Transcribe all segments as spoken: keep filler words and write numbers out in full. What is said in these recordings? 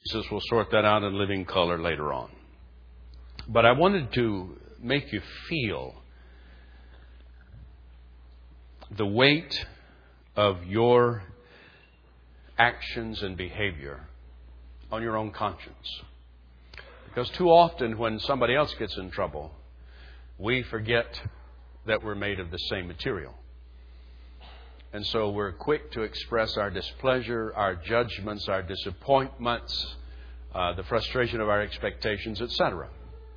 Jesus will sort that out in living color later on. But I wanted to make you feel the weight of your actions and behavior on your own conscience. Because too often when somebody else gets in trouble, we forget that we're made of the same material. And so we're quick to express our displeasure, our judgments, our disappointments, uh, the frustration of our expectations, et cetera.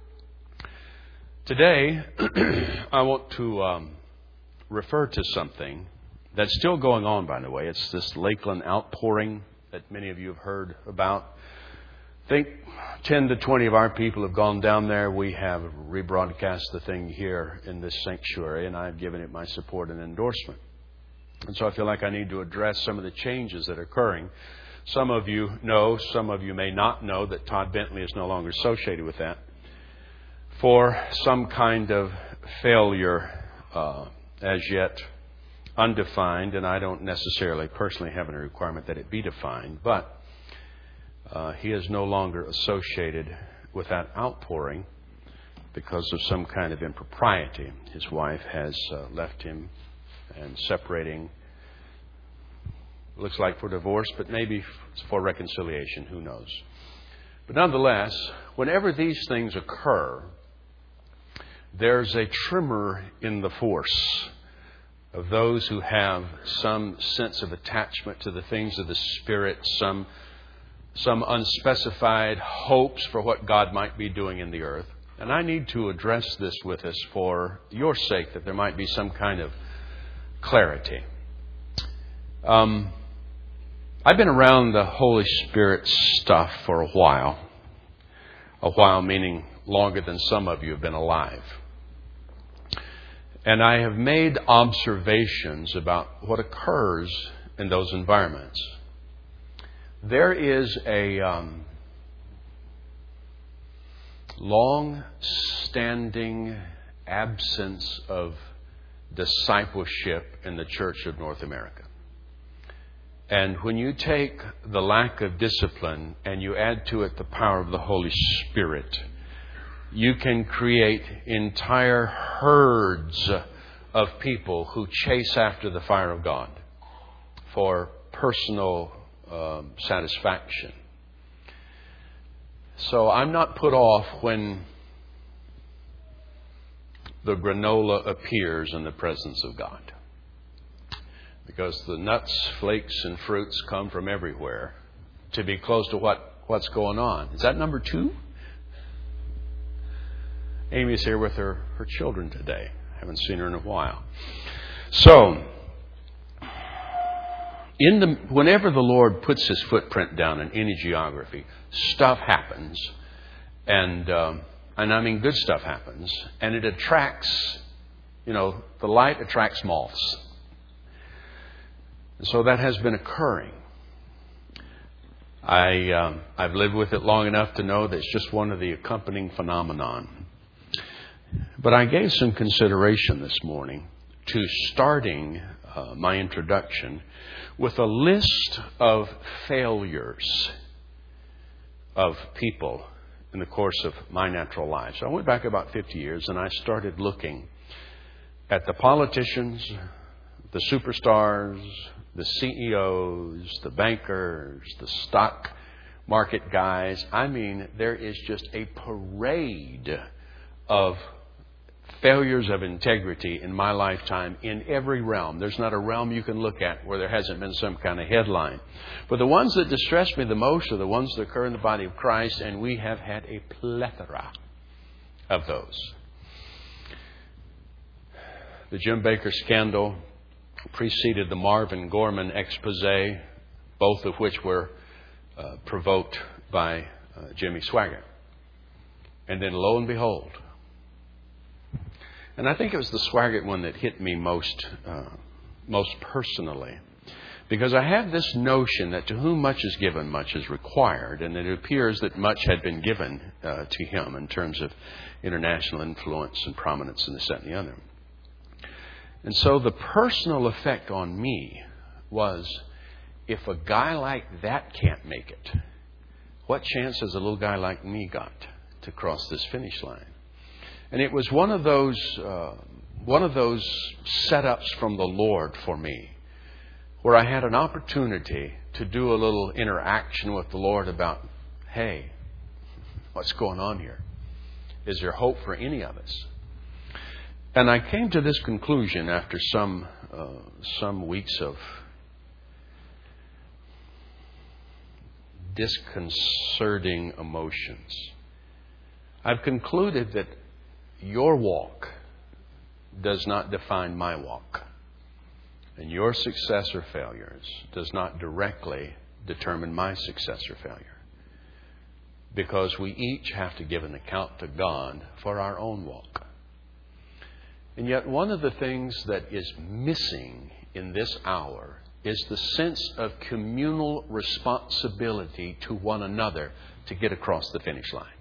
Today, I want to um, refer to something that's still going on, by the way. It's this Lakeland outpouring that many of you have heard about. I think ten to twenty of our people have gone down there. We have rebroadcast the thing here in this sanctuary, and I've given it my support and endorsement. And so I feel like I need to address some of the changes that are occurring. Some of you know, some of you may not know that Todd Bentley is no longer associated with that for some kind of failure uh, as yet undefined, and I don't necessarily personally have any requirement that it be defined, but uh, he is no longer associated with that outpouring because of some kind of impropriety. His wife has uh, left him and separating, looks like for divorce, but maybe for reconciliation, who knows. But nonetheless, whenever these things occur, there's a tremor in the force of those who have some sense of attachment to the things of the Spirit, some, some unspecified hopes for what God might be doing in the earth. And I need to address this with us for your sake, that there might be some kind of clarity. Um, I've been around the Holy Spirit stuff for a while. A while meaning longer than some of you have been alive. And I have made observations about what occurs in those environments. There is a um, long-standing absence of discipleship in the Church of North America. And when you take the lack of discipline and you add to it the power of the Holy Spirit, you can create entire herds of people who chase after the fire of God for personal um, satisfaction. So I'm not put off when the granola appears in the presence of God, because the nuts, flakes, and fruits come from everywhere to be close to what, what's going on. Is that number two? Amy's here with her, her children today. Haven't seen her in a while. So, in the whenever the Lord puts His footprint down in any geography, stuff happens, and um, and I mean good stuff happens, and it attracts, you know, the light attracts moths. And so that has been occurring. I um, I've lived with it long enough to know that it's just one of the accompanying phenomenon. But I gave some consideration this morning to starting uh, my introduction with a list of failures of people in the course of my natural life. So I went back about fifty years and I started looking at the politicians, the superstars, the C E Os, the bankers, the stock market guys. I mean, there is just a parade of failures of integrity in my lifetime in every realm. There's not a realm you can look at where there hasn't been some kind of headline. But the ones that distress me the most are the ones that occur in the body of Christ, and we have had a plethora of those. The Jim Bakker scandal preceded the Marvin Gorman expose, both of which were uh, provoked by uh, Jimmy Swaggart. And then lo and behold, and I think it was the Swaggart one that hit me most, uh, most personally, because I have this notion that to whom much is given, much is required, and it appears that much had been given uh, to him in terms of international influence and prominence and this, that, and the other. And so the personal effect on me was, if a guy like that can't make it, what chance has a little guy like me got to cross this finish line? And it was one of those uh, one of those setups from the Lord for me, where I had an opportunity to do a little interaction with the Lord about, hey, what's going on here? Is there hope for any of us? And I came to this conclusion after some uh, some weeks of disconcerting emotions. I've concluded that your walk does not define my walk. And your success or failures does not directly determine my success or failure. Because we each have to give an account to God for our own walk. And yet one of the things that is missing in this hour is the sense of communal responsibility to one another to get across the finish line.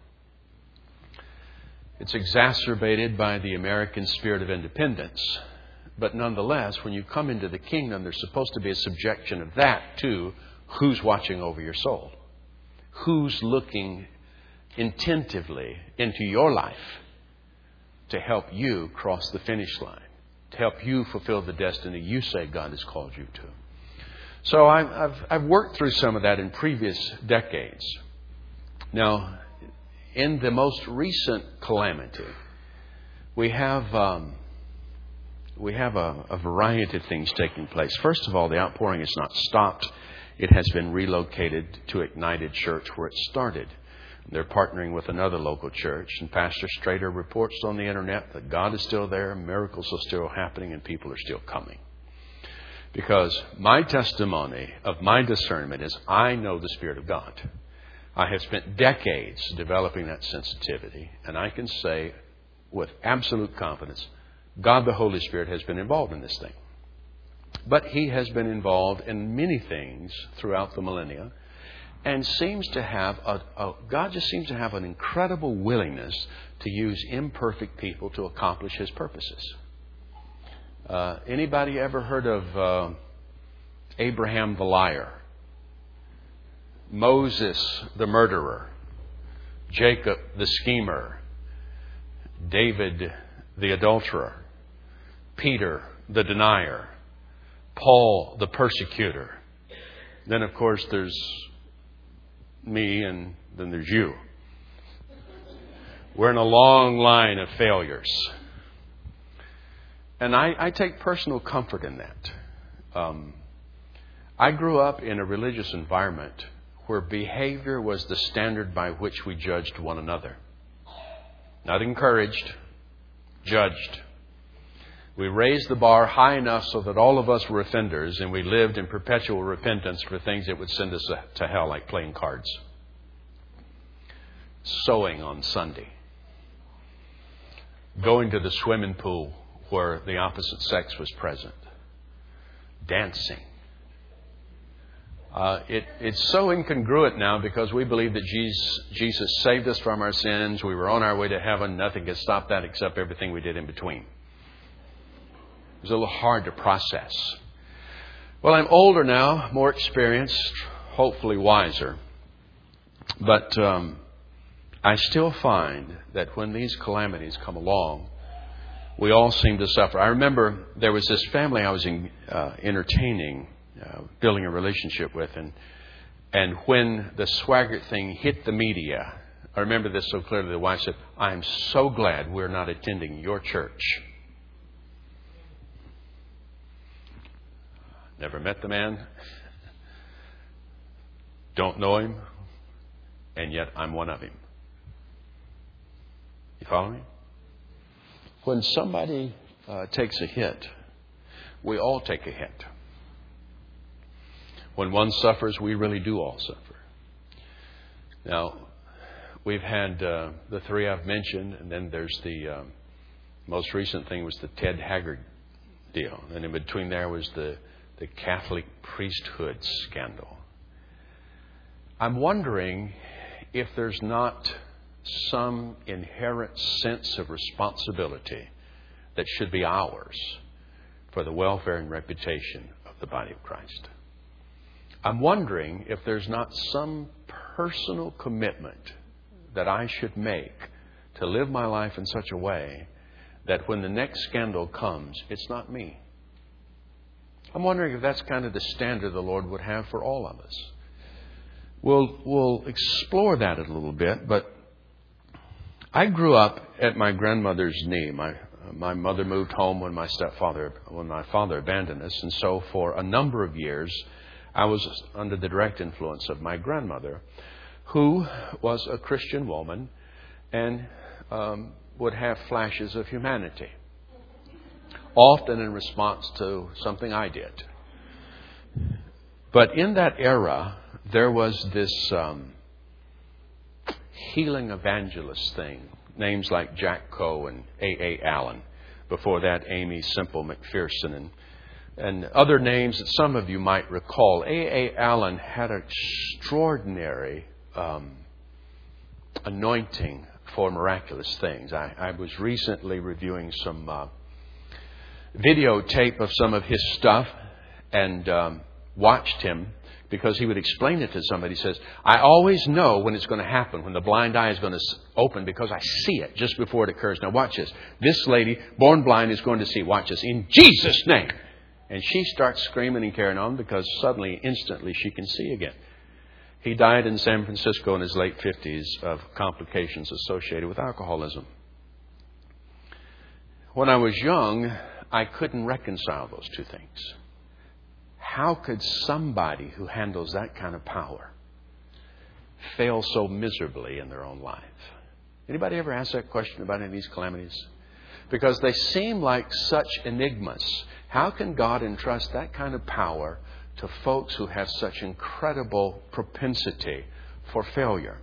It's exacerbated by the American spirit of independence. But nonetheless, when you come into the kingdom, there's supposed to be a subjection of that to who's watching over your soul. Who's looking intentively into your life to help you cross the finish line, to help you fulfill the destiny you say God has called you to. So I've, I've, I've worked through some of that in previous decades. Now, in the most recent calamity, we have um, we have a, a variety of things taking place. First of all, the outpouring has not stopped. It has been relocated to Ignited Church where it started. They're partnering with another local church. And Pastor Strader reports on the internet that God is still there, miracles are still happening, and people are still coming. Because my testimony of my discernment is I know the Spirit of God. I have spent decades developing that sensitivity, and I can say with absolute confidence, God the Holy Spirit has been involved in this thing. But He has been involved in many things throughout the millennia, and seems to have a, a God just seems to have an incredible willingness to use imperfect people to accomplish His purposes. Uh, anybody ever heard of uh, Abraham the liar? Moses the murderer? Jacob the schemer? David the adulterer? Peter the denier? Paul the persecutor? Then, of course, there's me, and then there's you. We're in a long line of failures. And I, I take personal comfort in that. Um, I grew up in a religious environment where behavior was the standard by which we judged one another. Not encouraged, judged. We raised the bar high enough so that all of us were offenders, and we lived in perpetual repentance for things that would send us to hell, like playing cards, sewing on Sunday, going to the swimming pool where the opposite sex was present, dancing. Uh, it, it's so incongruent now because we believe that Jesus, Jesus saved us from our sins. We were on our way to heaven. Nothing can stop that except everything we did in between. It was a little hard to process. Well, I'm older now, more experienced, hopefully wiser. But um, I still find that when these calamities come along, we all seem to suffer. I remember there was this family I was in, uh, entertaining, uh, building a relationship with, and and when the Swaggart thing hit the media, I remember this so clearly. The wife said, "I'm so glad we're not attending your church." Never met the man. Don't know him. And yet I'm one of him. You follow me? When somebody uh, takes a hit, we all take a hit. When one suffers, we really do all suffer. Now, we've had uh, the three I've mentioned, and then there's the um, most recent thing was the Ted Haggard deal. And in between there was the the Catholic priesthood scandal. I'm wondering if there's not some inherent sense of responsibility that should be ours for the welfare and reputation of the body of Christ. I'm wondering if there's not some personal commitment that I should make to live my life in such a way that when the next scandal comes, it's not me. I'm wondering if that's kind of the standard the Lord would have for all of us. We'll, we'll explore that a little bit, but I grew up at my grandmother's knee. My my mother moved home when my stepfather, when my father abandoned us, and so for a number of years, I was under the direct influence of my grandmother, who was a Christian woman and um, would have flashes of humanity, often in response to something I did. But in that era, there was this um, healing evangelist thing, names like Jack Coe and A A Allen. Before that, Amy Semple McPherson and, and other names that some of you might recall. A A Allen had an extraordinary um, anointing for miraculous things. I, I was recently reviewing some uh, videotape of some of his stuff and um, watched him because he would explain it to somebody. He says, I always know when it's going to happen, when the blind eye is going to open because I see it just before it occurs. Now watch this. This lady, born blind, is going to see. Watch this. In Jesus' name. And she starts screaming and carrying on because suddenly, instantly, she can see again. He died in San Francisco in his late fifties of complications associated with alcoholism. When I was young, I couldn't reconcile those two things. How could somebody who handles that kind of power fail so miserably in their own life? Anybody ever ask that question about any of these calamities? Because they seem like such enigmas. How can God entrust that kind of power to folks who have such incredible propensity for failure?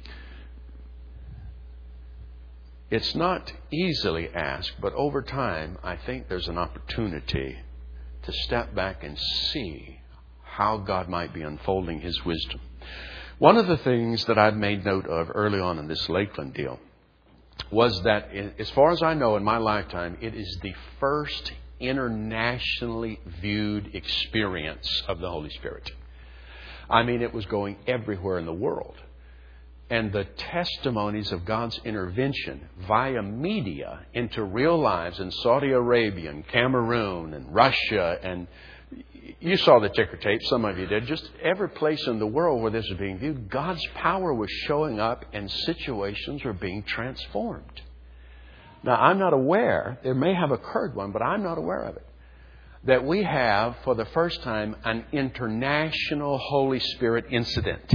It's not easily asked, but over time, I think there's an opportunity to step back and see how God might be unfolding His wisdom. One of the things that I've made note of early on in this Lakeland deal was that, as far as I know in my lifetime, it is the first internationally viewed experience of the Holy Spirit. I mean, it was going everywhere in the world. And the testimonies of God's intervention via media into real lives in Saudi Arabia and Cameroon and Russia, and you saw the ticker tape, some of you did, just every place in the world where this was being viewed, God's power was showing up and situations were being transformed. Now, I'm not aware, there may have occurred one, but I'm not aware of it, that we have, for the first time, an international Holy Spirit incident.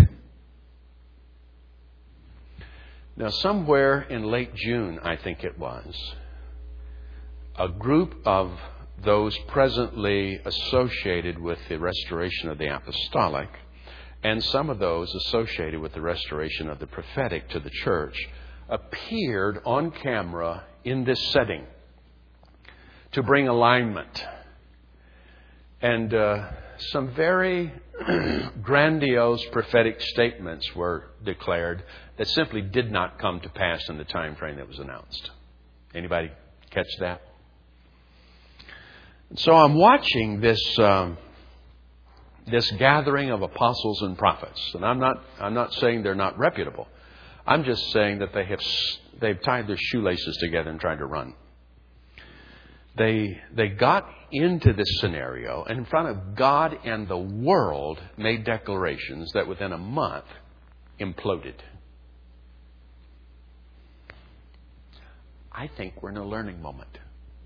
Now, somewhere in late June, I think it was, a group of those presently associated with the restoration of the apostolic and some of those associated with the restoration of the prophetic to the church appeared on camera in this setting to bring alignment. And uh, some very grandiose prophetic statements were declared that simply did not come to pass in the time frame that was announced. Anybody catch that? And so I'm watching this um, this gathering of apostles and prophets, and I'm not I'm not saying they're not reputable. I'm just saying that they have they've tied their shoelaces together and tried to run. They they got into this scenario and in front of God and the world made declarations that within a month imploded. I think we're in a learning moment.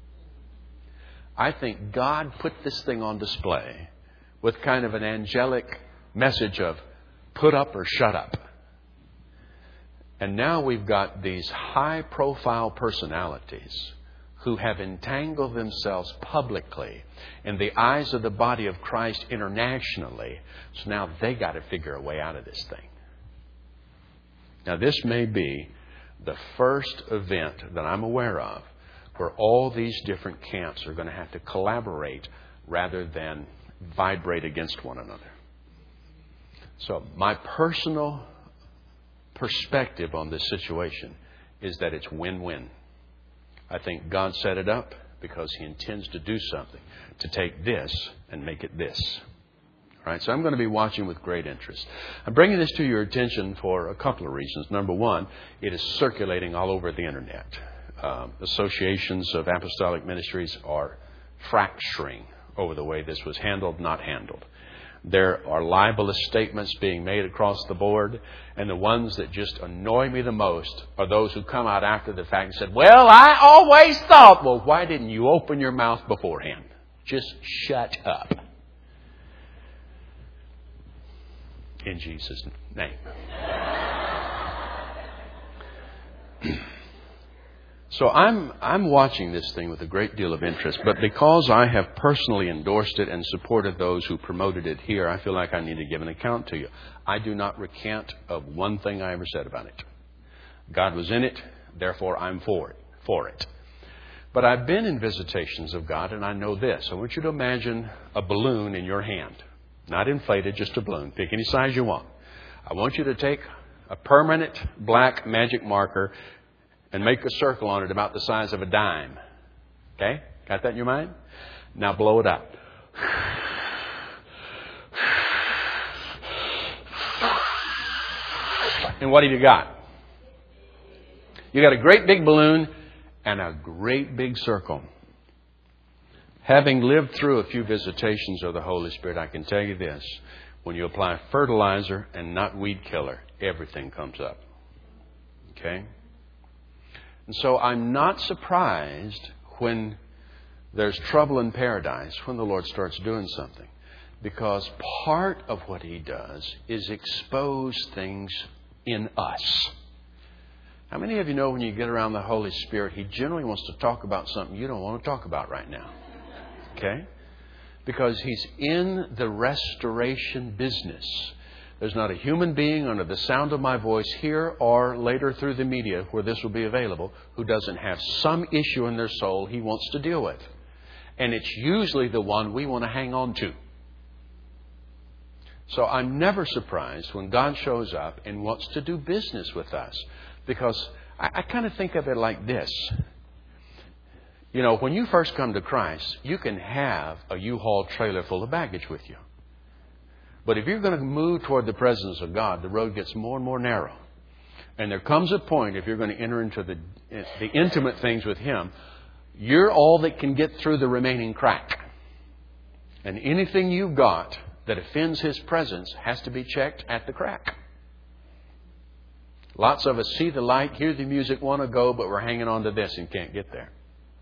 I think God put this thing on display with kind of an angelic message of put up or shut up. And now we've got these high-profile personalities who have entangled themselves publicly in the eyes of the body of Christ internationally. So now they got to figure a way out of this thing. Now, this may be the first event that I'm aware of where all these different camps are going to have to collaborate rather than vibrate against one another. So my personal perspective on this situation is that it's win-win. I think God set it up because He intends to do something, to take this and make it this. Right? So I'm going to be watching with great interest. I'm bringing this to your attention for a couple of reasons. Number one, it is circulating all over the Internet. Um, associations of apostolic ministries are fracturing over the way this was handled, not handled. There are libelous statements being made across the board, and the ones that just annoy me the most are those who come out after the fact and said, well, I always thought. Well, why didn't you open your mouth beforehand? Just shut up. In Jesus' name. So I'm I'm watching this thing with a great deal of interest, but because I have personally endorsed it and supported those who promoted it here, I feel like I need to give an account to you. I do not recant of one thing I ever said about it. God was in it, therefore I'm for it, for it. But I've been in visitations of God, and I know this. I want you to imagine a balloon in your hand. Not inflated, just a balloon. Pick any size you want. I want you to take a permanent black magic marker and make a circle on it about the size of a dime. Okay? Got that in your mind? Now blow it up. And what have you got? You got a great big balloon and a great big circle. Having lived through a few visitations of the Holy Spirit, I can tell you this. When you apply fertilizer and not weed killer, everything comes up. Okay? And so I'm not surprised when there's trouble in paradise, when the Lord starts doing something. Because part of what He does is expose things in us. How many of you know when you get around the Holy Spirit, He generally wants to talk about something you don't want to talk about right now? Okay? Because He's in the restoration business. There's not a human being under the sound of my voice here or later through the media where this will be available who doesn't have some issue in their soul He wants to deal with. And it's usually the one we want to hang on to. So I'm never surprised when God shows up and wants to do business with us. Because I, I kind of think of it like this. You know, when you first come to Christ, you can have a U-Haul trailer full of baggage with you. But if you're going to move toward the presence of God, the road gets more and more narrow. And there comes a point, if you're going to enter into the, the intimate things with Him, you're all that can get through the remaining crack. And anything you've got that offends His presence has to be checked at the crack. Lots of us see the light, hear the music, want to go, but we're hanging on to this and can't get there.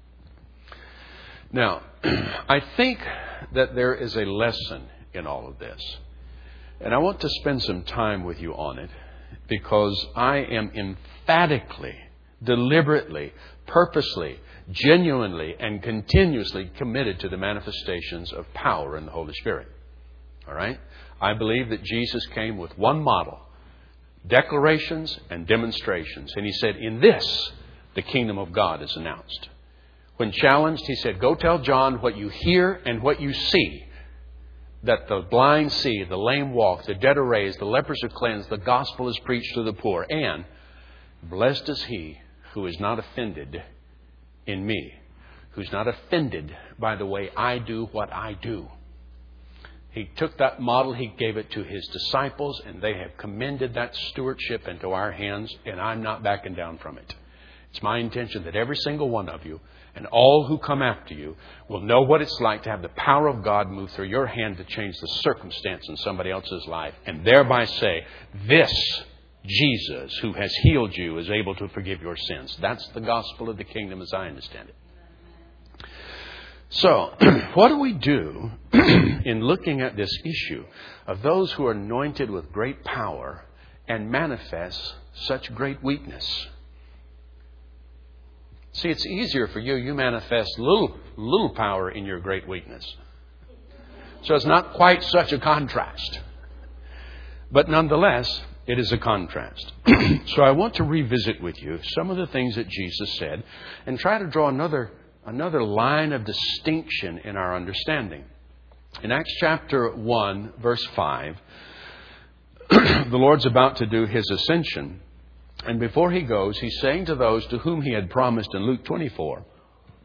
Now, I think that there is a lesson in all of this. And I want to spend some time with you on it because I am emphatically, deliberately, purposely, genuinely, and continuously committed to the manifestations of power in the Holy Spirit. All right? I believe that Jesus came with one model, declarations and demonstrations. And He said, in this, the kingdom of God is announced. When challenged, He said, go tell John what you hear and what you see. That the blind see, the lame walk, the dead are raised, the lepers are cleansed, the gospel is preached to the poor. And blessed is he who is not offended in me, who's not offended by the way I do what I do. He took that model, He gave it to His disciples, and they have commended that stewardship into our hands, and I'm not backing down from it. It's my intention that every single one of you and all who come after you will know what it's like to have the power of God move through your hand to change the circumstance in somebody else's life, and thereby say, this Jesus who has healed you is able to forgive your sins. That's the gospel of the kingdom as I understand it. So, what do we do in looking at this issue of those who are anointed with great power and manifest such great weakness? See, it's easier for you. You manifest little, little power in your great weakness. So it's not quite such a contrast. But nonetheless, it is a contrast. So I want to revisit with you some of the things that Jesus said and try to draw another, another line of distinction in our understanding. In Acts chapter one, verse five, the Lord's about to do His ascension. And before He goes, He's saying to those to whom He had promised in Luke twenty-four,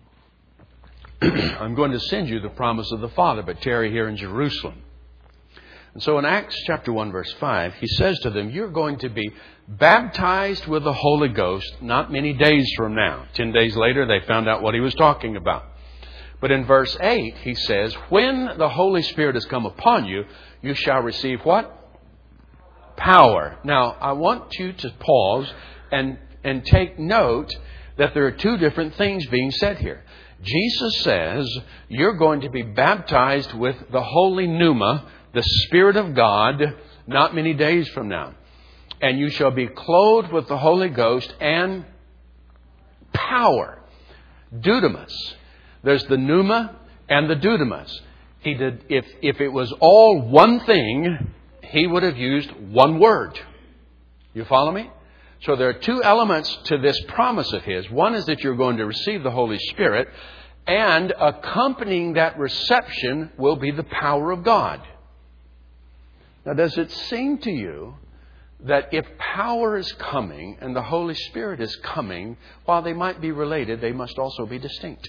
I'm going to send you the promise of the Father, but tarry here in Jerusalem. And so in Acts chapter one, verse five, he says to them, you're going to be baptized with the Holy Ghost not many days from now. Ten days later, they found out what he was talking about. But in verse eight, he says, when the Holy Spirit has come upon you, you shall receive what? Power. Now, I want you to pause and, and take note that there are two different things being said here. Jesus says, you're going to be baptized with the Holy Pneuma, the Spirit of God, not many days from now. And you shall be clothed with the Holy Ghost and power. Dunamis. There's the pneuma and the dunamis. He did, if, if it was all one thing, he would have used one word. You follow me? So there are two elements to this promise of his. One is that you're going to receive the Holy Spirit, and accompanying that reception will be the power of God. Now, does it seem to you that if power is coming and the Holy Spirit is coming, while they might be related, they must also be distinct?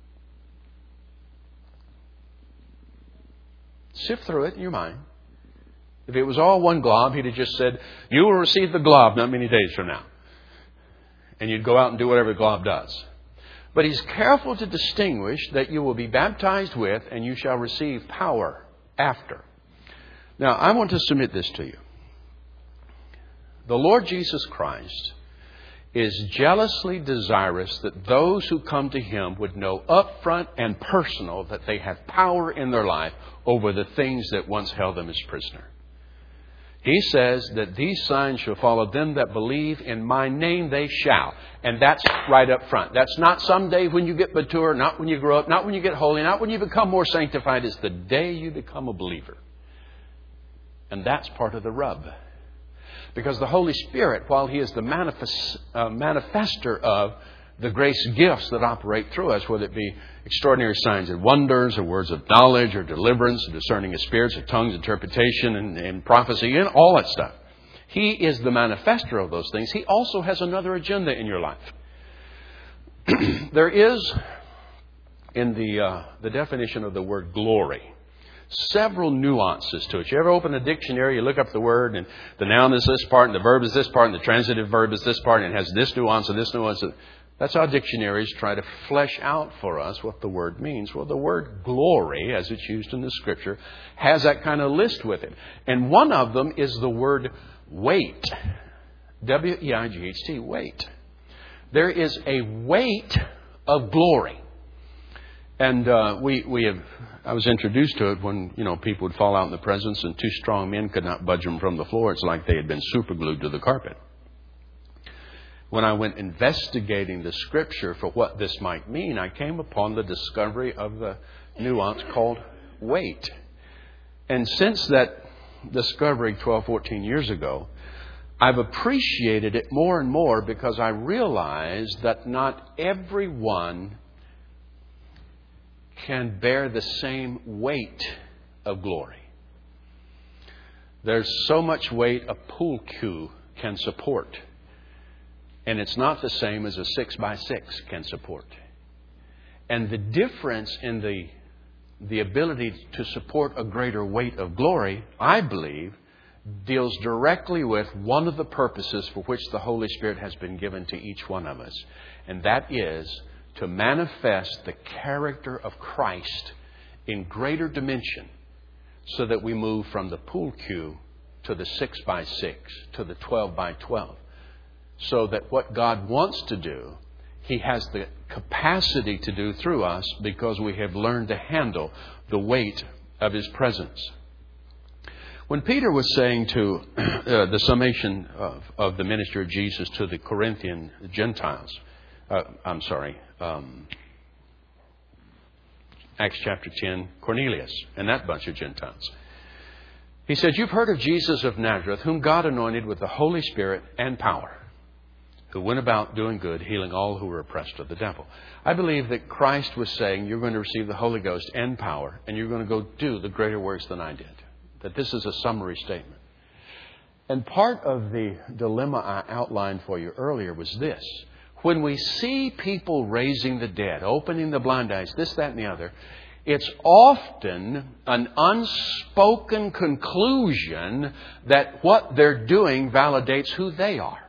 Sift through it in your mind. If it was all one glob, he'd have just said, you will receive the glob not many days from now. And you'd go out and do whatever the glob does. But he's careful to distinguish that you will be baptized with and you shall receive power after. Now, I want to submit this to you. The Lord Jesus Christ is jealously desirous that those who come to him would know up front and personal that they have power in their life over the things that once held them as prisoner. He says that these signs shall follow them that believe. In my name they shall. And that's right up front. That's not someday when you get mature, not when you grow up, not when you get holy, not when you become more sanctified. It's the day you become a believer. And that's part of the rub. Because the Holy Spirit, while he is the manifest, uh, manifester of the grace gifts that operate through us, whether it be extraordinary signs and wonders, or words of knowledge, or deliverance, or discerning of spirits, or tongues, interpretation, and, and prophecy, and all that stuff. He is the manifester of those things. He also has another agenda in your life. There is, in the uh, the definition of the word glory, several nuances to it. You ever open a dictionary, you look up the word, and the noun is this part, and the verb is this part, and the transitive verb is this part, and it has this nuance and this nuance. That's how dictionaries try to flesh out for us what the word means. Well, the word glory, as it's used in the Scripture, has that kind of list with it. And one of them is the word weight. W E I G H T, weight. There is a weight of glory. And uh, we we have. I was introduced to it when, you know, people would fall out in the presence and two strong men could not budge them from the floor. It's like they had been superglued to the carpet. When I went investigating the Scripture for what this might mean, I came upon the discovery of the nuance called weight. And since that discovery twelve, fourteen years ago, I've appreciated it more and more because I realized that not everyone can bear the same weight of glory. There's so much weight a pool cue can support. And it's not the same as a six by six can support. And the difference in the, the ability to support a greater weight of glory, I believe, deals directly with one of the purposes for which the Holy Spirit has been given to each one of us. And that is to manifest the character of Christ in greater dimension so that we move from the pool cue to the six by six to the twelve by twelve. So that what God wants to do, he has the capacity to do through us because we have learned to handle the weight of his presence. When Peter was saying to uh, the summation of, of the ministry of Jesus to the Corinthian Gentiles, uh, I'm sorry, um, Acts chapter ten, Cornelius and that bunch of Gentiles. He said, you've heard of Jesus of Nazareth, whom God anointed with the Holy Spirit and power, who went about doing good, healing all who were oppressed of the devil. I believe that Christ was saying, you're going to receive the Holy Ghost and power, and you're going to go do the greater works than I did. That this is a summary statement. And part of the dilemma I outlined for you earlier was this. When we see people raising the dead, opening the blind eyes, this, that, and the other, It's often an unspoken conclusion that what they're doing validates who they are.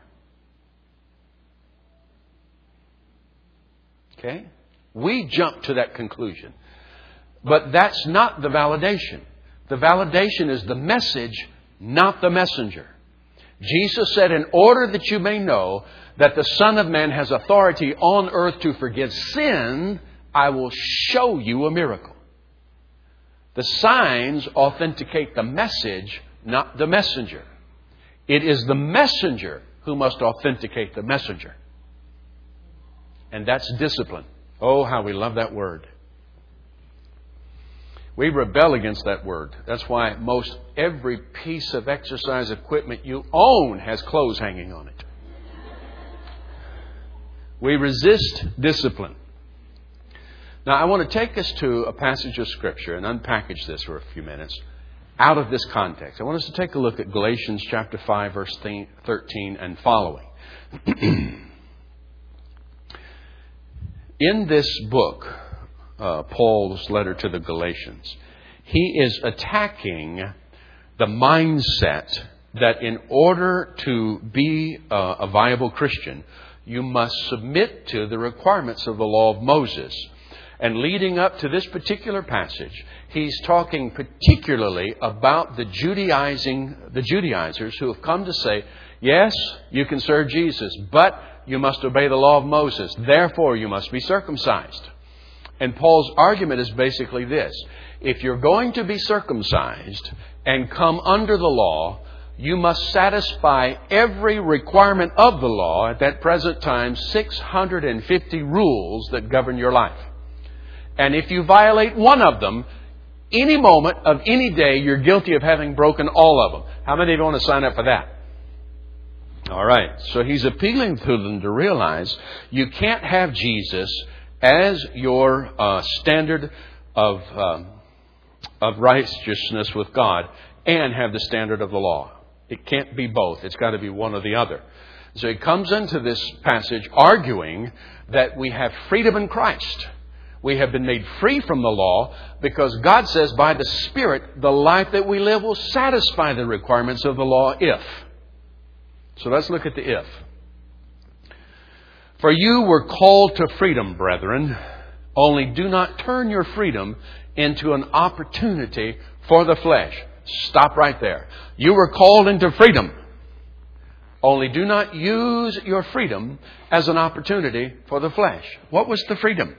Okay? We jump to that conclusion. But that's not the validation. The validation is the message, not the messenger. Jesus said, in order that you may know that the Son of Man has authority on earth to forgive sin, I will show you a miracle. The signs authenticate the message, not the messenger. It is the messenger who must authenticate the messenger. And that's discipline. Oh, how we love that word. We rebel against that word. That's why most every piece of exercise equipment you own has clothes hanging on it. We resist discipline. Now, I want to take us to a passage of Scripture and unpackage this for a few minutes out of this context. I want us to take a look at Galatians chapter five, verse thirteen and following. In this book, uh, Paul's letter to the Galatians, he is attacking the mindset that in order to be uh, a viable Christian, you must submit to the requirements of the law of Moses. And leading up to this particular passage, he's talking particularly about the Judaizing, the Judaizers who have come to say, yes, you can serve Jesus, but you must obey the law of Moses. Therefore, you must be circumcised. And Paul's argument is basically this. If you're going to be circumcised and come under the law, you must satisfy every requirement of the law, at that present time, six hundred fifty rules that govern your life. And if you violate one of them, any moment of any day, you're guilty of having broken all of them. How many of you want to sign up for that? All right. So he's appealing to them to realize you can't have Jesus as your uh, standard of um, of righteousness with God and have the standard of the law. It can't be both. It's got to be one or the other. So he comes into this passage arguing that we have freedom in Christ. We have been made free from the law because God says by the Spirit, the life that we live will satisfy the requirements of the law if. So let's look at the if. For you were called to freedom, brethren, only do not turn your freedom into an opportunity for the flesh. Stop right there. You were called into freedom. Only do not use your freedom as an opportunity for the flesh. What was the freedom?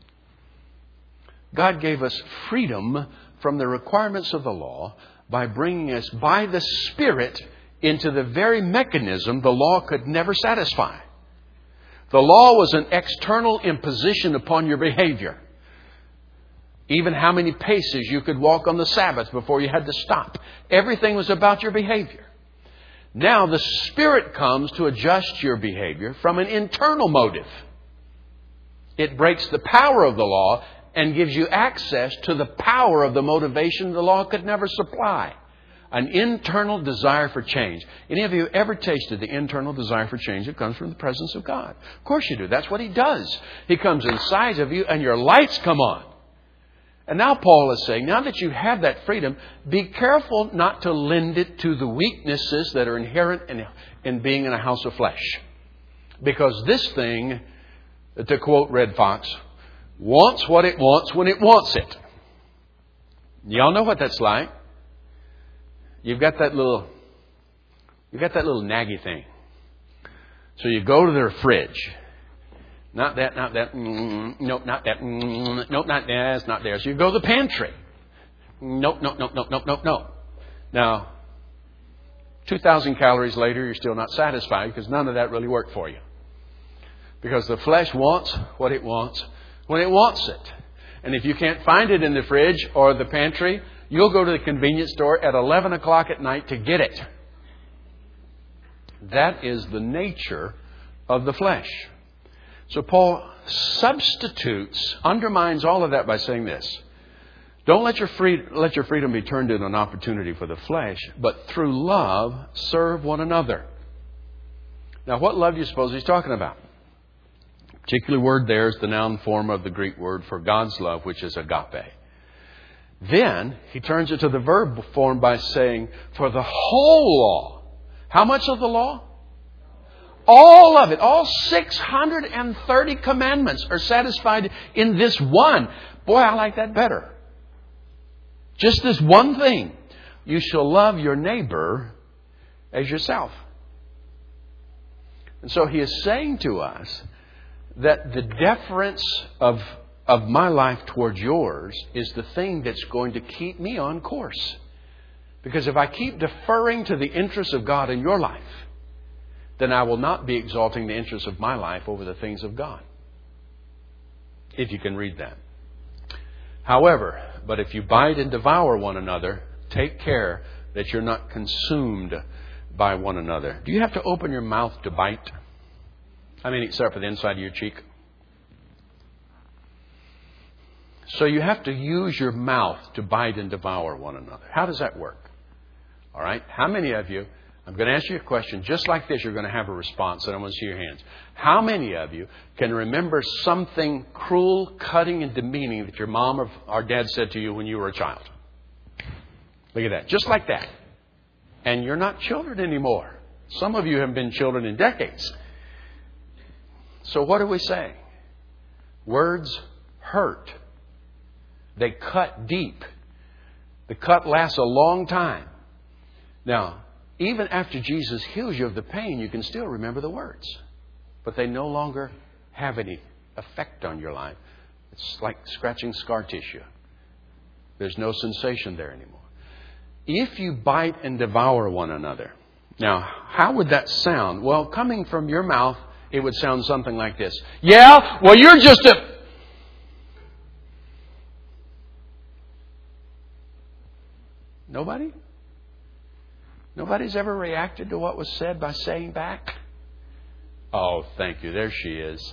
God gave us freedom from the requirements of the law by bringing us by the Spirit into the very mechanism the law could never satisfy. The law was an external imposition upon your behavior. Even how many paces you could walk on the Sabbath before you had to stop. Everything was about your behavior. Now the Spirit comes to adjust your behavior from an internal motive. It breaks the power of the law and gives you access to the power of the motivation the law could never supply. An internal desire for change. Any of you ever tasted the internal desire for change that comes from the presence of God? Of course you do. That's what He does. He comes inside of you and your lights come on. And now Paul is saying, now that you have that freedom, be careful not to lend it to the weaknesses that are inherent in, in being in a house of flesh. Because this thing, to quote Red Fox, wants what it wants when it wants it. Y'all know what that's like. You've got that little, you've got that little naggy thing. So you go to their fridge. Not that, not that, mm, nope, not that, mm, nope, not that, it's not there. So you go to the pantry. Nope, nope, nope, nope, nope, nope, nope. Now, two thousand calories later, you're still not satisfied because none of that really worked for you. Because the flesh wants what it wants when it wants it. And if you can't find it in the fridge or the pantry, you'll go to the convenience store at eleven o'clock at night to get it. That is the nature of the flesh. So Paul substitutes, undermines all of that by saying this. Don't let your free, let your freedom be turned into an opportunity for the flesh, but through love, serve one another. Now, what love do you suppose he's talking about? The particular word there is the noun form of the Greek word for God's love, which is agape. Then he turns it to the verb form by saying, for the whole law. How much of the law? All of it. All six hundred thirty commandments are satisfied in this one. Boy, I like that better. Just this one thing. You shall love your neighbor as yourself. And so he is saying to us that the deference of, of my life towards yours is the thing that's going to keep me on course. Because if I keep deferring to the interests of God in your life, then I will not be exalting the interests of my life over the things of God. If you can read that. However, but if you bite and devour one another, take care that you're not consumed by one another. Do you have to open your mouth to bite? I mean, except for the inside of your cheek. So you have to use your mouth to bite and devour one another. How does that work? All right. How many of you, I'm going to ask you a question just like this. You're going to have a response, and I want to see your hands. How many of you can remember something cruel, cutting, and demeaning that your mom or, or dad said to you when you were a child? Look at that. Just like that. And you're not children anymore. Some of you haven't been children in decades. So what do we say? Words hurt. They cut deep. The cut lasts a long time. Now, even after Jesus heals you of the pain, you can still remember the words. But they no longer have any effect on your life. It's like scratching scar tissue. There's no sensation there anymore. If you bite and devour one another. Now, how would that sound? Well, coming from your mouth, it would sound something like this. Yeah, well, you're just a... Nobody? Nobody's ever reacted to what was said by saying back? Oh, thank you. There she is.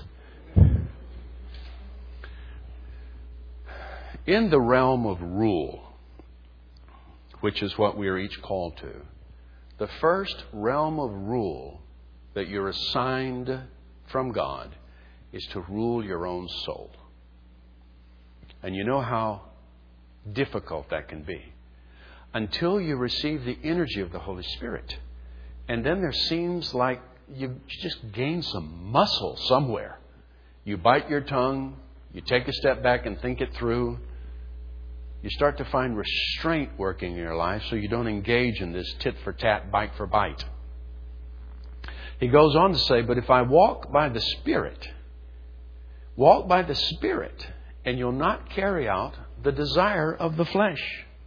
In the realm of rule, which is what we are each called to, the first realm of rule that you're assigned from God is to rule your own soul. And you know how difficult that can be. Until you receive the energy of the Holy Spirit. And then there seems like you just gain some muscle somewhere. You bite your tongue. You take a step back and think it through. You start to find restraint working in your life so you don't engage in this tit for tat, bite for bite. He goes on to say, but if I walk by the Spirit, walk by the Spirit, and you'll not carry out the desire of the flesh.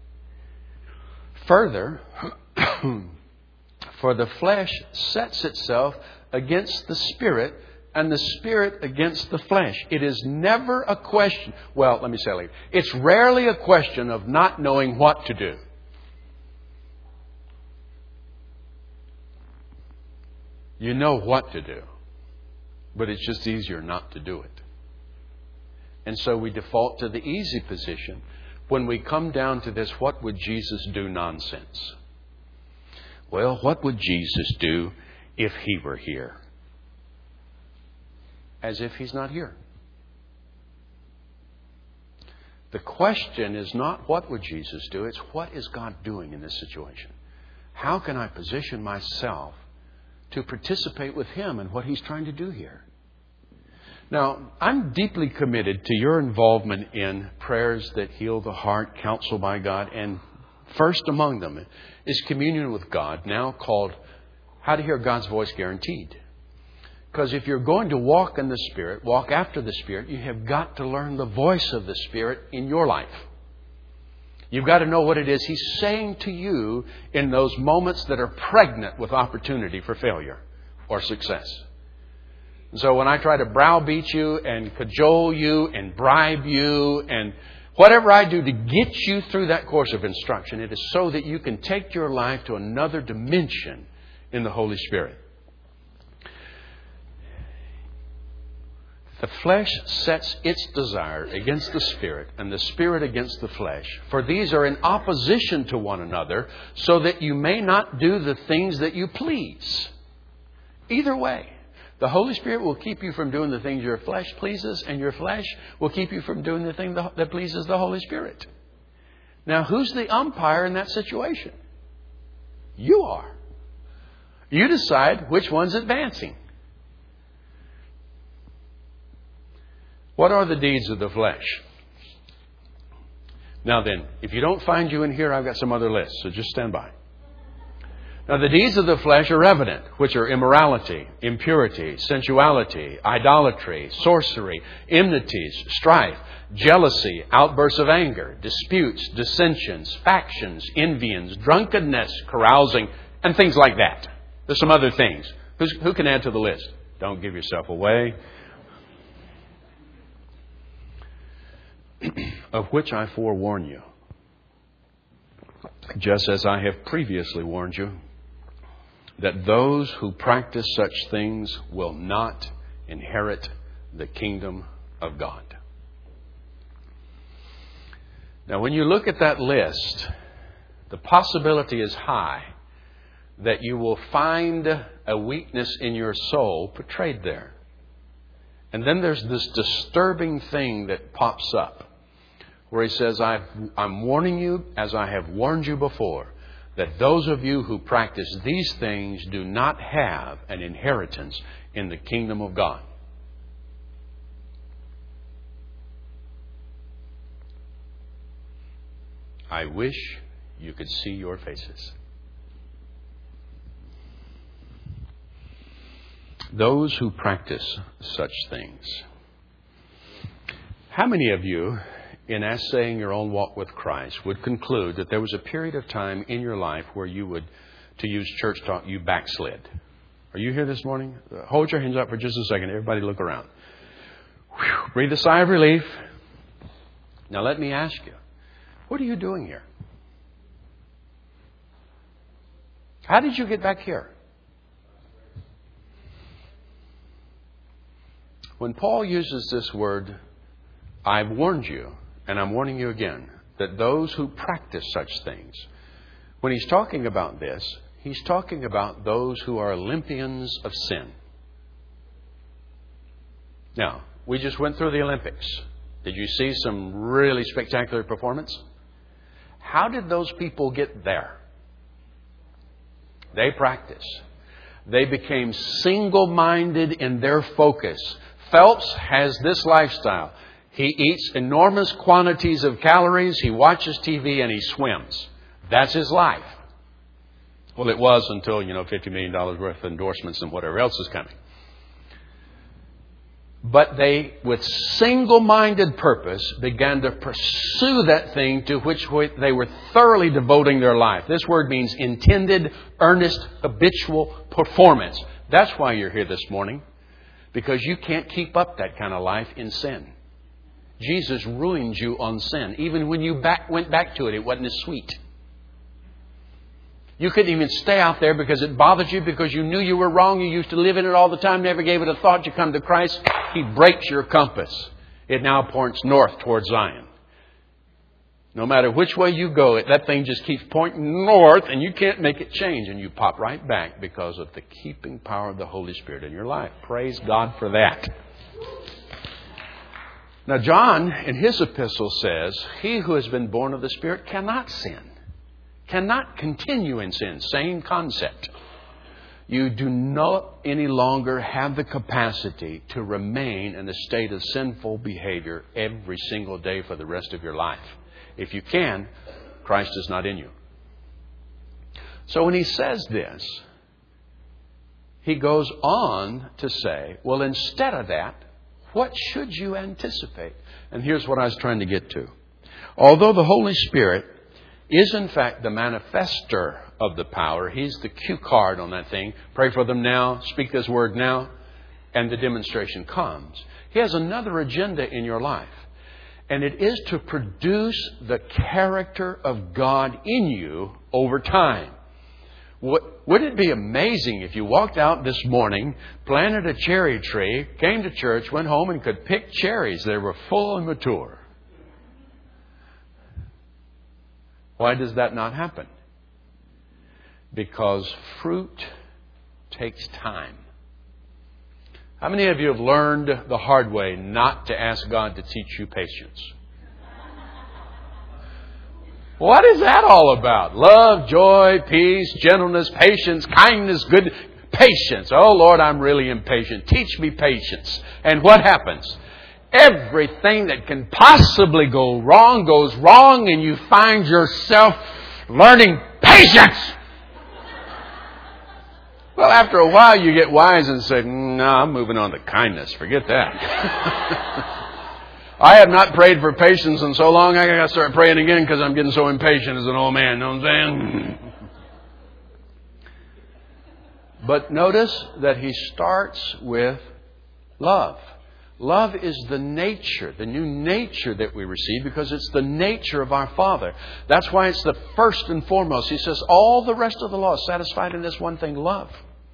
Further, for the flesh sets itself against the Spirit, and the Spirit against the flesh. It is never a question, well, let me say it later. It's rarely a question of not knowing what to do. You know what to do, but it's just easier not to do it. And so we default to the easy position when we come down to this, what would Jesus do nonsense? Well, what would Jesus do if He were here? As if He's not here. The question is not what would Jesus do, it's what is God doing in this situation? How can I position myself to participate with Him in what He's trying to do here? Now, I'm deeply committed to your involvement in prayers that heal the heart, counsel by God, and first among them is communion with God, now called How to Hear God's Voice Guaranteed. Because if you're going to walk in the Spirit, walk after the Spirit, you have got to learn the voice of the Spirit in your life. You've got to know what it is He's saying to you in those moments that are pregnant with opportunity for failure or success. And so when I try to browbeat you and cajole you and bribe you and whatever I do to get you through that course of instruction, it is so that you can take your life to another dimension in the Holy Spirit. The flesh sets its desire against the Spirit, and the Spirit against the flesh. For these are in opposition to one another, so that you may not do the things that you please. Either way, the Holy Spirit will keep you from doing the things your flesh pleases, and your flesh will keep you from doing the thing that pleases the Holy Spirit. Now, who's the umpire in that situation? You are. You decide which one's advancing. What are the deeds of the flesh? Now then, if you don't find you in here, I've got some other lists, so just stand by. Now, the deeds of the flesh are evident, which are immorality, impurity, sensuality, idolatry, sorcery, enmities, strife, jealousy, outbursts of anger, disputes, dissensions, factions, envyings, drunkenness, carousing, and things like that. There's some other things. Who's, who can add to the list? Don't give yourself away. Of which I forewarn you, just as I have previously warned you, that those who practice such things will not inherit the kingdom of God. Now, when you look at that list, the possibility is high that you will find a weakness in your soul portrayed there. And then there's this disturbing thing that pops up where he says, I've, I'm warning you as I have warned you before, that those of you who practice these things do not have an inheritance in the kingdom of God. I wish you could see your faces. Those who practice such things. How many of you, in assaying your own walk with Christ, would conclude that there was a period of time in your life where you would, to use church talk, you backslid? Are you here this morning? Hold your hands up for just a second. Everybody look around. Whew. Breathe a sigh of relief. Now let me ask you, what are you doing here? How did you get back here? When Paul uses this word, I've warned you, and I'm warning you again, that those who practice such things, when he's talking about this, he's talking about those who are Olympians of sin. Now, we just went through the Olympics. Did you see some really spectacular performance? How did those people get there? They practiced. They became single-minded in their focus. Phelps has this lifestyle. He eats enormous quantities of calories, he watches T V, and he swims. That's his life. Well, it was until, you know, fifty million dollars worth of endorsements and whatever else is coming. But they, with single-minded purpose, began to pursue that thing to which they were thoroughly devoting their life. This word means intended, earnest, habitual performance. That's why you're here this morning. Because you can't keep up that kind of life in sin. Jesus ruined you on sin. Even when you back, went back to it, it wasn't as sweet. You couldn't even stay out there because it bothered you, because you knew you were wrong. You used to live in it all the time, never gave it a thought. You come to Christ, He breaks your compass. It now points north towards Zion. No matter which way you go, that thing just keeps pointing north, and you can't make it change. And you pop right back because of the keeping power of the Holy Spirit in your life. Praise God for that. Now, John, in his epistle, says, he who has been born of the Spirit cannot sin. Cannot continue in sin. Same concept. You do not any longer have the capacity to remain in a state of sinful behavior every single day for the rest of your life. If you can, Christ is not in you. So when he says this, he goes on to say, well, instead of that, what should you anticipate? And here's what I was trying to get to. Although the Holy Spirit is in fact the manifester of the power, He's the cue card on that thing. Pray for them now, speak this word now, and the demonstration comes. He has another agenda in your life. And it is to produce the character of God in you over time. Wouldn't it be amazing if you walked out this morning, planted a cherry tree, came to church, went home, and could pick cherries? They were full and mature. Why does that not happen? Because fruit takes time. How many of you have learned the hard way not to ask God to teach you patience? What is that all about? Love, joy, peace, gentleness, patience, kindness, good patience. Oh, Lord, I'm really impatient. Teach me patience. And what happens? Everything that can possibly go wrong goes wrong, and you find yourself learning patience. Well, after a while, you get wise and say, no, I'm moving on to kindness. Forget that. I have not prayed for patience in so long, I got to start praying again because I'm getting so impatient as an old man. You know what I'm saying? But notice that he starts with love. Love is the nature, the new nature that we receive because it's the nature of our Father. That's why it's the first and foremost. He says all the rest of the law is satisfied in this one thing, love.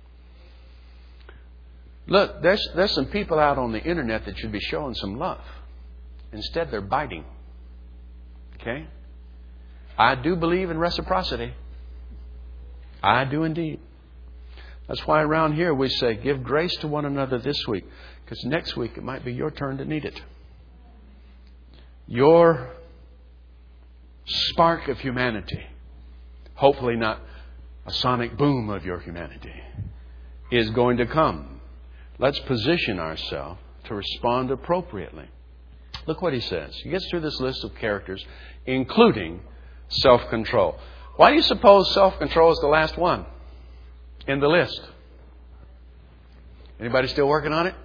Look, there's, there's some people out on the internet that should be showing some love. Instead, they're biting. Okay? I do believe in reciprocity. I do indeed. That's why around here we say, give grace to one another this week. Because next week it might be your turn to need it. Your spark of humanity, hopefully not a sonic boom of your humanity, is going to come. Let's position ourselves to respond appropriately. Look what he says. He gets through this list of characters, including self-control. Why do you suppose self-control is the last one in the list? Anybody still working on it?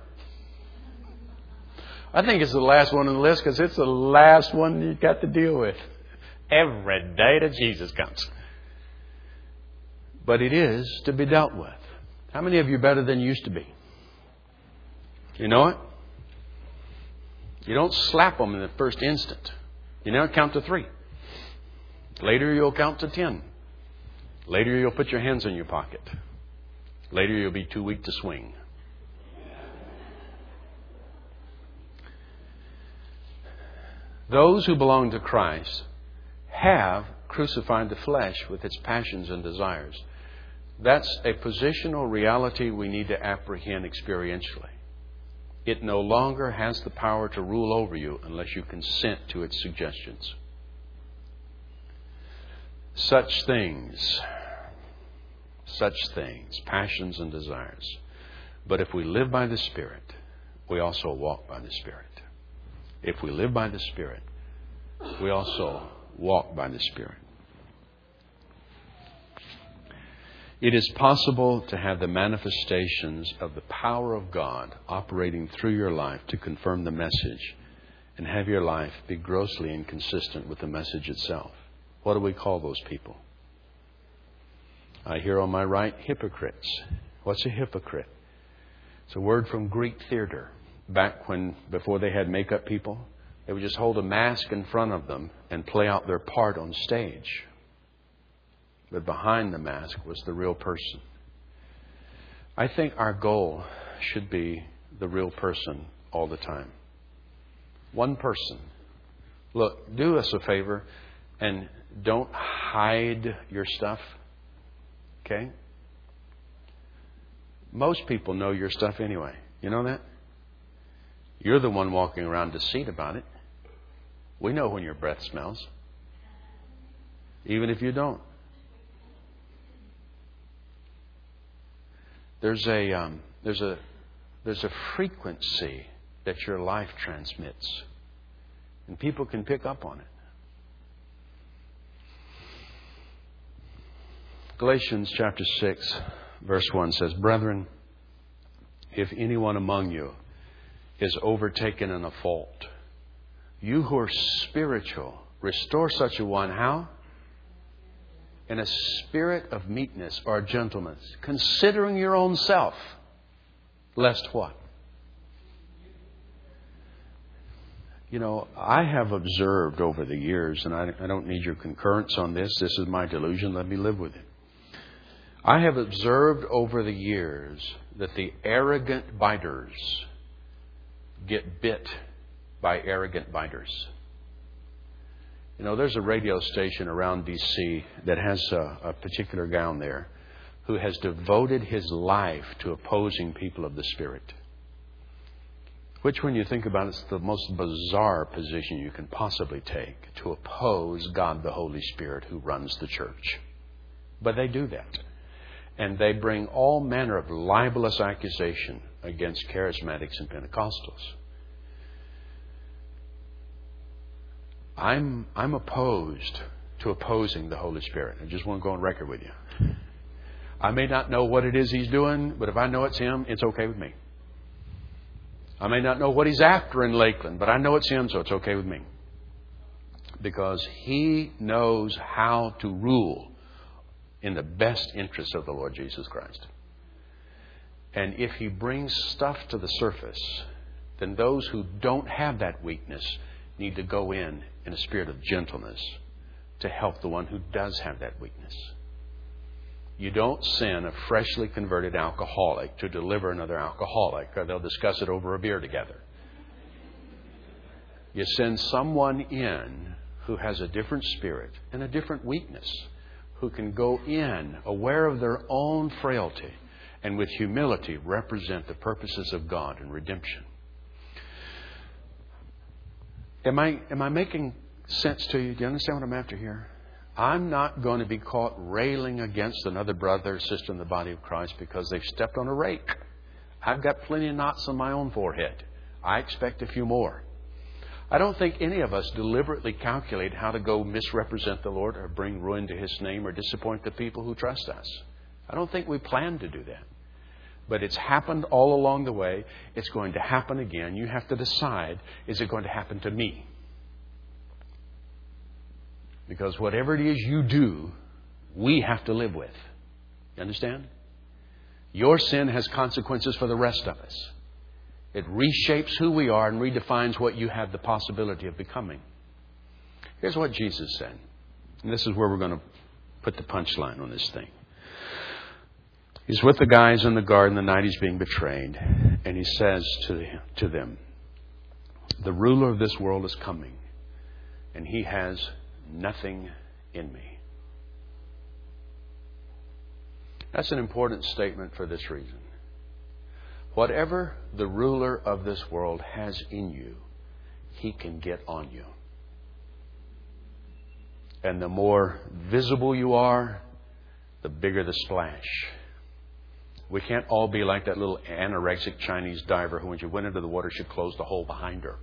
I think it's the last one on the list because it's the last one you've got to deal with every day that Jesus comes. But it is to be dealt with. How many of you are better than you used to be? You know it? You don't slap them in the first instant. You now count to three. Later you'll count to ten. Later you'll put your hands in your pocket. Later you'll be too weak to swing. Those who belong to Christ have crucified the flesh with its passions and desires. That's a positional reality we need to apprehend experientially. It no longer has the power to rule over you unless you consent to its suggestions. Such things, such things, passions and desires. But if we live by the Spirit, we also walk by the Spirit. If we live by the Spirit, we also walk by the Spirit. It is possible to have the manifestations of the power of God operating through your life to confirm the message and have your life be grossly inconsistent with the message itself. What do we call those people? I hear on my right, hypocrites. What's a hypocrite? It's a word from Greek theater. Back when, before they had makeup people, they would just hold a mask in front of them and play out their part on stage. But behind the mask was the real person. I think our goal should be the real person all the time. One person. Look, do us a favor and don't hide your stuff. Okay? Most people know your stuff anyway. You know that? You're the one walking around deceit about it. We know when your breath smells. Even if you don't. There's a um, there's a there's a frequency that your life transmits, and people can pick up on it. Galatians chapter six, verse one says, "Brethren, if anyone among you is overtaken in a fault, you who are spiritual, restore such a one." How? In a spirit of meekness or gentleness, considering your own self, lest what? You know, I have observed over the years, and I, I don't need your concurrence on this. This is my delusion. Let me live with it. I have observed over the years that the arrogant biters get bit by arrogant biters. You know, there's a radio station around D C that has a, a particular guy on there who has devoted his life to opposing people of the Spirit. Which, when you think about it, is the most bizarre position you can possibly take, to oppose God the Holy Spirit who runs the church. But they do that. And they bring all manner of libelous accusation against charismatics and Pentecostals. I'm, I'm opposed to opposing the Holy Spirit. I just want to go on record with you. I may not know what it is He's doing, but if I know it's Him, it's okay with me. I may not know what He's after in Lakeland, but I know it's Him, so it's okay with me. Because He knows how to rule in the best interest of the Lord Jesus Christ. And if He brings stuff to the surface, then those who don't have that weakness need to go in in a spirit of gentleness to help the one who does have that weakness. You don't send a freshly converted alcoholic to deliver another alcoholic, or they'll discuss it over a beer together. You send someone in who has a different spirit and a different weakness, who can go in aware of their own frailty and with humility represent the purposes of God in redemption. Am I, am I making sense to you? Do you understand what I'm after here? I'm not going to be caught railing against another brother or sister in the body of Christ because they've stepped on a rake. I've got plenty of knots on my own forehead. I expect a few more. I don't think any of us deliberately calculate how to go misrepresent the Lord or bring ruin to His name or disappoint the people who trust us. I don't think we plan to do that. But it's happened all along the way. It's going to happen again. You have to decide, is it going to happen to me? Because whatever it is you do, we have to live with. You understand? Your sin has consequences for the rest of us. It reshapes who we are and redefines what you have the possibility of becoming. Here's what Jesus said. And this is where we're going to put the punchline on this thing. He's with the guys in the garden the night He's being betrayed. And He says to, to them, the ruler of this world is coming. And he has nothing in me. That's an important statement for this reason. Whatever the ruler of this world has in you, he can get on you. And the more visible you are, the bigger the splash. We can't all be like that little anorexic Chinese diver who, when she went into the water, she closed the hole behind her.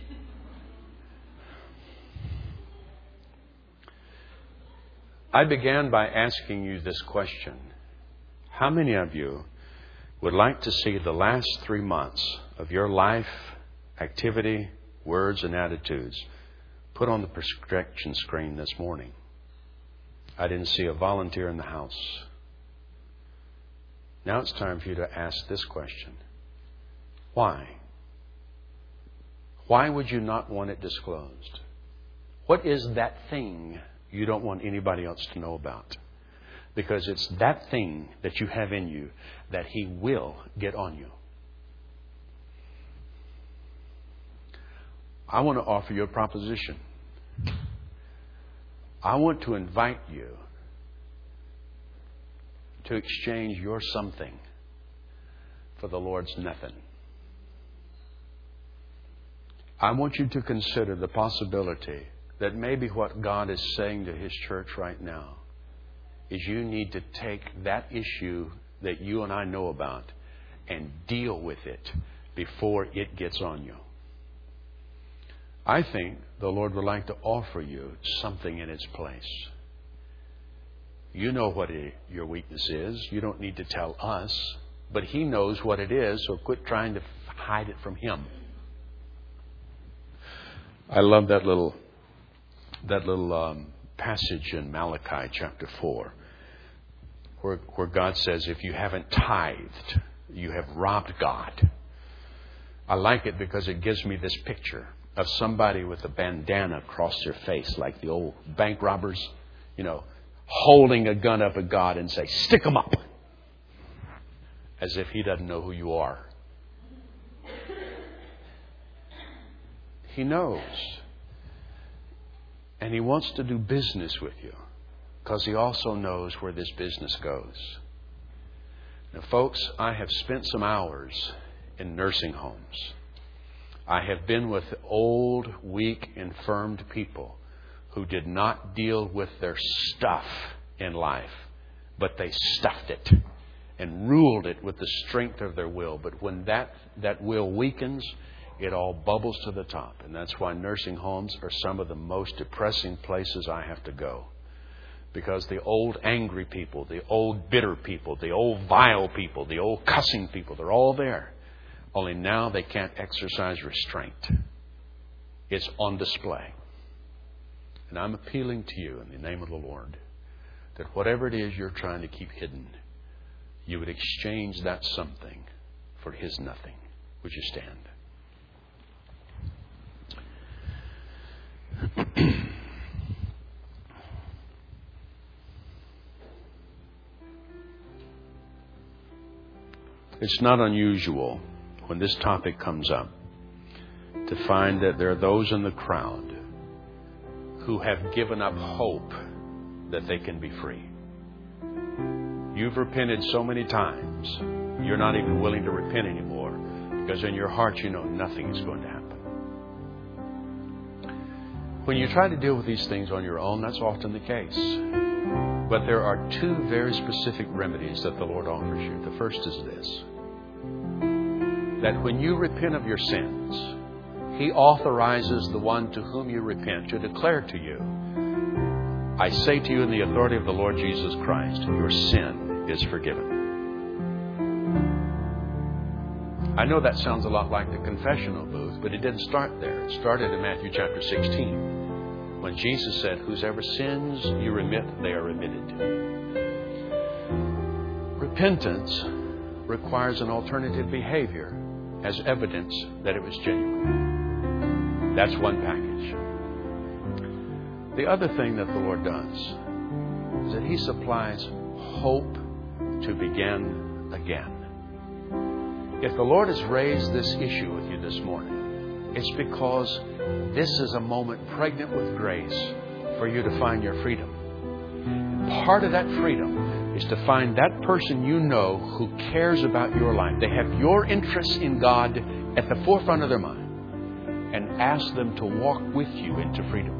I began by asking you this question. How many of you would like to see the last three months of your life, activity, words, and attitudes put on the projection screen this morning? I didn't see a volunteer in the house. Now it's time for you to ask this question. Why? Why would you not want it disclosed? What is that thing you don't want anybody else to know about? Because it's that thing that you have in you that He will get on you. I want to offer you a proposition. I want to invite you to exchange your something for the Lord's nothing. I want you to consider the possibility that maybe what God is saying to His church right now is you need to take that issue that you and I know about and deal with it before it gets on you. I think the Lord would like to offer you something in its place. You know what it, your weakness is. You don't need to tell us. But He knows what it is, so quit trying to hide it from Him. I love that little that little um, passage in Malachi chapter four, where, where God says, if you haven't tithed, you have robbed God. I like it because it gives me this picture of somebody with a bandana across their face, like the old bank robbers, you know, holding a gun up at God and say, stick 'em up, as if He doesn't know who you are. He knows. And He wants to do business with you because He also knows where this business goes. Now, folks, I have spent some hours in nursing homes. I have been with old, weak, infirmed people who did not deal with their stuff in life, but they stuffed it and ruled it with the strength of their will. But when that, that will weakens, it all bubbles to the top. And that's why nursing homes are some of the most depressing places I have to go. Because the old angry people, the old bitter people, the old vile people, the old cussing people, they're all there. Only now they can't exercise restraint. It's on display. And I'm appealing to you in the name of the Lord that whatever it is you're trying to keep hidden, you would exchange that something for His nothing. Would you stand? It's not unusual when this topic comes up to find that there are those in the crowd who have given up hope that they can be free. You've repented so many times, you're not even willing to repent anymore because in your heart you know nothing is going to happen. When you try to deal with these things on your own, that's often the case. But there are two very specific remedies that the Lord offers you. The first is this: that when you repent of your sins, He authorizes the one to whom you repent to declare to you, I say to you in the authority of the Lord Jesus Christ, your sin is forgiven. I know that sounds a lot like the confessional booth, but it didn't start there. It started in Matthew chapter sixteen. When Jesus said, whosever sins you remit, they are remitted. Repentance requires an alternative behavior as evidence that it was genuine. That's one package. The other thing that the Lord does is that He supplies hope to begin again. If the Lord has raised this issue with you this morning, it's because this is a moment pregnant with grace for you to find your freedom. And part of that freedom is to find that person you know who cares about your life. They have your interests in God at the forefront of their mind. And ask them to walk with you into freedom.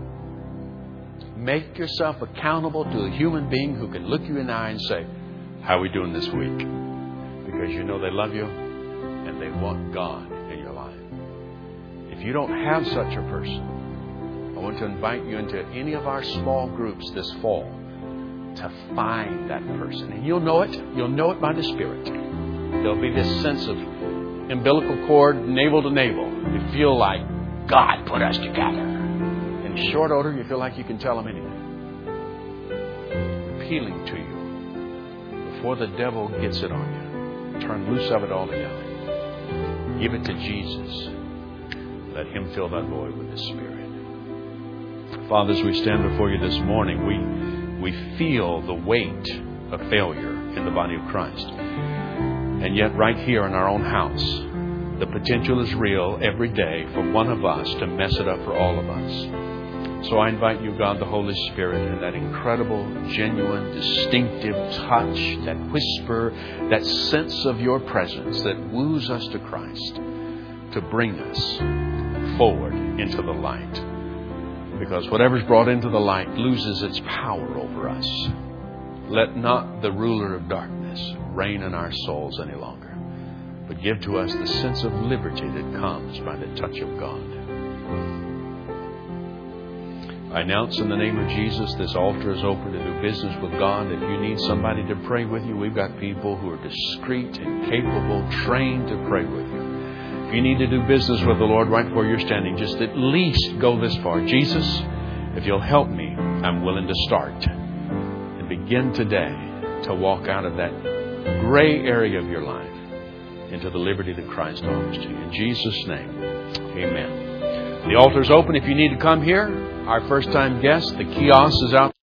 Make yourself accountable to a human being who can look you in the eye and say, how are we doing this week? Because you know they love you and they want God in your life. If you don't have such a person, I want to invite you into any of our small groups this fall to find that person. And you'll know it. You'll know it by the Spirit. There'll be this sense of umbilical cord, navel to navel. You feel like God put us together. In short order, you feel like you can tell them anything. Appealing to you before the devil gets it on you. Turn loose of it altogether. Give it to Jesus. Let Him fill that void with His Spirit. Father, as we stand before you this morning, we, we feel the weight of failure in the body of Christ. And yet right here in our own house, the potential is real every day for one of us to mess it up for all of us. So I invite you, God, the Holy Spirit, in that incredible, genuine, distinctive touch, that whisper, that sense of your presence that woos us to Christ, to bring us forward into the light. Because whatever's brought into the light loses its power over us. Let not the ruler of darkness reign in our souls any longer, but give to us the sense of liberty that comes by the touch of God. I announce in the name of Jesus, this altar is open to do business with God. If you need somebody to pray with you, we've got people who are discreet and capable, trained to pray with you. If you need to do business with the Lord right where you're standing, just at least go this far. Jesus, if you'll help me, I'm willing to start and begin today to walk out of that gray area of your life into the liberty that Christ offers to you. In Jesus' name, amen. The altar's open if you need to come here. Our first time guest, the kiosk is out.